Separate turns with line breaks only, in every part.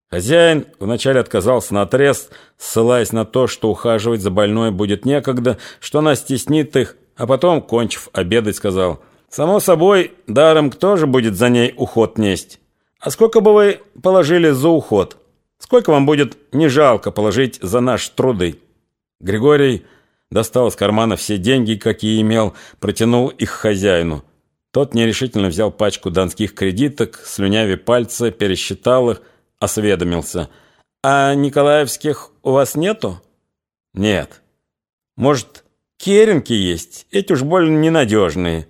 Хозяин вначале отказался наотрез, ссылаясь на то, что ухаживать за больной будет некогда, что она стеснит их, а потом, кончив обедать, сказал: «Само собой, даром кто же будет за ней уход несть? А сколько бы вы положили за уход? Сколько вам будет не жалко положить за наши труды?» Григорий достал из кармана все деньги, какие имел, протянул их хозяину. Тот нерешительно взял пачку донских кредиток, слюнявя пальцы, пересчитал их, осведомился: «А николаевских у вас нету?» «Нет». «Может, керенки есть? Эти уж больно ненадежные».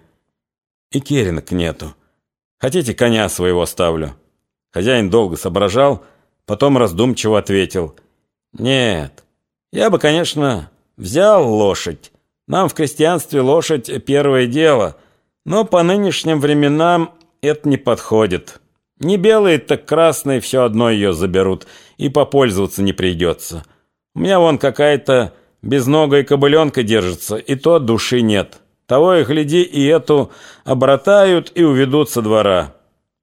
«И керенок нету. Хотите, коня своего ставлю?» Хозяин долго соображал, потом раздумчиво ответил: «Нет, я бы, конечно, взял лошадь. Нам в крестьянстве лошадь — первое дело, но по нынешним временам это не подходит. Не белые, так красные все одно ее заберут, и попользоваться не придется. У меня вон какая-то безногая кобыленка держится, и то души нет. Того и гляди, и эту обратают и уведут со двора».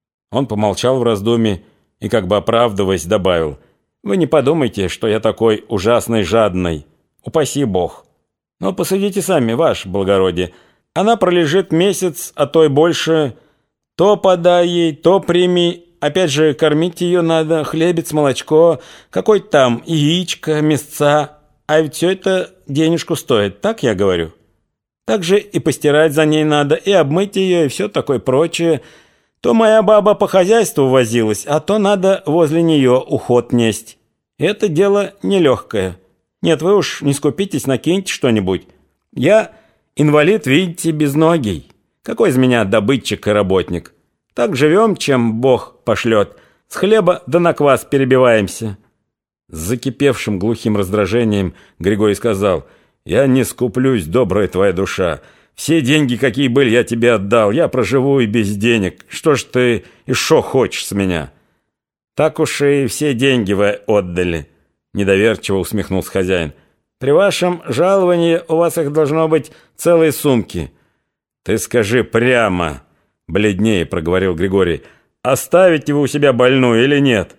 Он помолчал в раздумье и, как бы оправдываясь, добавил: «Вы не подумайте, что я такой ужасный жадный. Упаси Бог. Но посудите сами, ваше благородие. Она пролежит месяц, а то и больше. То подай ей, то прими. Опять же, кормить ее надо, хлебец, молочко, какой-то там яичко, мясца. А ведь все это денежку стоит, так я говорю? Так же и постирать за ней надо, и обмыть ее, и все такое прочее. То моя баба по хозяйству возилась, а то надо возле нее уход несть. Это дело нелегкое. Нет, вы уж не скупитесь, накиньте что-нибудь. Я инвалид, видите, безногий. Какой из меня добытчик и работник? Так живем, чем Бог пошлет. С хлеба да на квас перебиваемся». С закипевшим глухим раздражением Григорий сказал: «Я не скуплюсь, добрая твоя душа. Все деньги, какие были, я тебе отдал. Я проживу и без денег. Что ж ты и шо хочешь с меня?» «Так уж и все деньги вы отдали», — недоверчиво усмехнулся хозяин. «При вашем жаловании у вас их должно быть целые сумки». «Ты скажи прямо», — бледнее проговорил Григорий, «оставите вы у себя больную или нет?»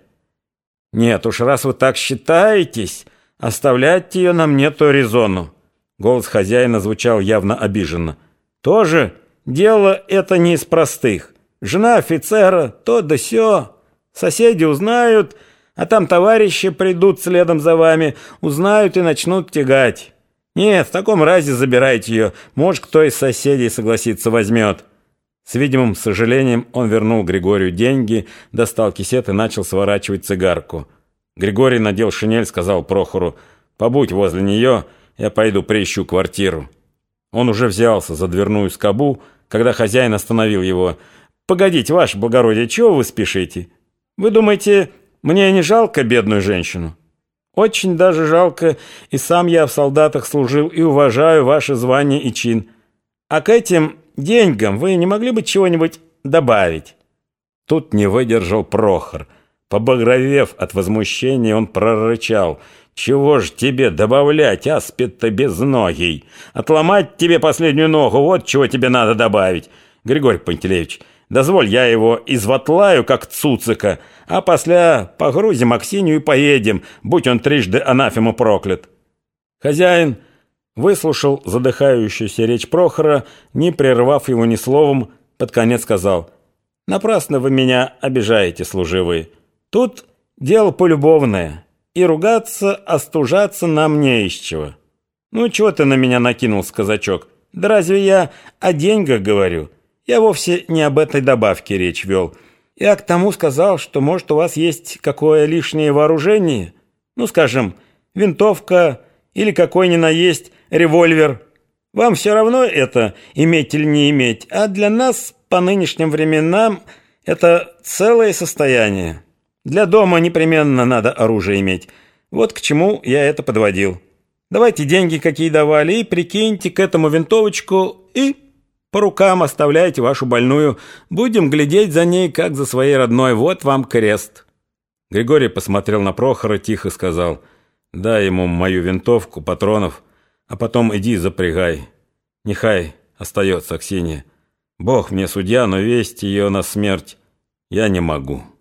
«Нет уж, раз вы так считаетесь, оставлять ее нам нету резону». Голос хозяина звучал явно обиженно. «Тоже дело это не из простых. Жена офицера, то да сё. Соседи узнают, а там товарищи придут следом за вами, узнают и начнут тягать. Нет, в таком разе забирайте ее, может, кто из соседей согласится, возьмет». С видимым сожалением он вернул Григорию деньги, достал кисет и начал сворачивать цигарку. Григорий надел шинель, сказал Прохору: «Побудь возле нее, я пойду приищу квартиру». Он уже взялся за дверную скобу, когда хозяин остановил его. «Погодите, ваше благородие, чего вы спешите? Вы думаете, мне не жалко бедную женщину? Очень даже жалко, и сам я в солдатах служил, и уважаю ваше звание и чин. А к этим деньгам вы не могли бы чего-нибудь добавить?» Тут не выдержал Прохор. Побагровев от возмущения, он прорычал: «Чего ж тебе добавлять, аспид-то безногий? Отломать тебе последнюю ногу, вот чего тебе надо добавить. Григорий Пантелеевич, дозволь, я его изватлаю, как цуцика, а после погрузим Аксинью и поедем, будь он трижды анафему проклят». Хозяин выслушал задыхающуюся речь Прохора, не прервав его ни словом, под конец сказал: «Напрасно вы меня обижаете, служивые. Тут дело полюбовное, и ругаться, остужаться нам не из чего. Ну, чего ты на меня накинулся, казачок? Да разве я о деньгах говорю? Я вовсе не об этой добавке речь вел. Я к тому сказал, что, может, у вас есть какое лишнее вооружение? Ну, скажем, винтовка или какой ни на есть револьвер. Вам все равно это иметь или не иметь, а для нас по нынешним временам это целое состояние. Для дома непременно надо оружие иметь. Вот к чему я это подводил. Давайте деньги, какие давали, и прикиньте к этому винтовочку, и по рукам оставляйте вашу больную. Будем глядеть за ней, как за своей родной. Вот вам крест». Григорий посмотрел на Прохора, тихо сказал: «Дай ему мою винтовку, патронов, а потом иди запрягай. Нехай остается Аксинья. Бог мне судья, но вести ее на смерть я не могу».